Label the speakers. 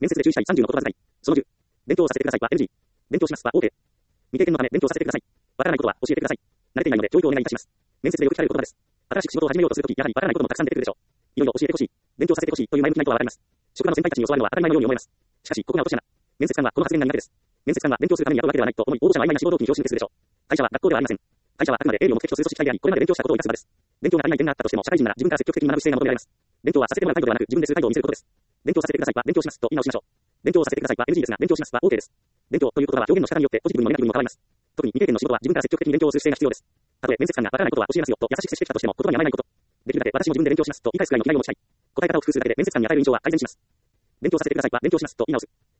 Speaker 1: 面接で注意したい30の言葉遣い。その10。勉強させてくださいは NG。勉強しますは OK。未経験のため勉強させてください。わからないことは教えてください。慣れていないので教育をお願いいたします。面接でよく聞かれる言葉です。新しく仕事を始めようとするとき、やはりわからないこともたくさん出てくるでしょう。いよいよ教えてほしい。勉強させてほしいという前向きな意図はわかります。職場の先輩たちに教わるのは当たり前のように思えます。しかし、ここが落とし穴。面接官はこの発言が苦手です。面接官は勉強するために雇うわけではないと思い、応募者は曖昧な志望動機に表紙するでしょう。会社は学校ではありません。会社はあくまで営利を目的とする組織体であり、これまで勉強したことを生かす場です。勉強が足りない点があったとしても、社会人なら自分から積極的に学ぶ姿勢が求められます。勉強はさせてもらう態度ではなく、自分でする態度を見せることです。勉強させてくださいは勉強しますと言い直しましょう。勉強させてくださいは NG ですが、勉強しますは OK です。勉強という言葉は表現の仕方によってポジティブにもネガティブにも変わります。特に未経験の仕事は自分から積極的に勉強をする姿勢が必要です。たとえ面接官がわからないことは教えますよと優しく接してきたとしても、言葉に甘えないこと。できるだけ私も自分で勉強しますと言い返すくらいの気概を持ちたい。答え方を工夫するだけで面接官に与える印象は改善します。勉強させてくださいは勉強しますと言い直す。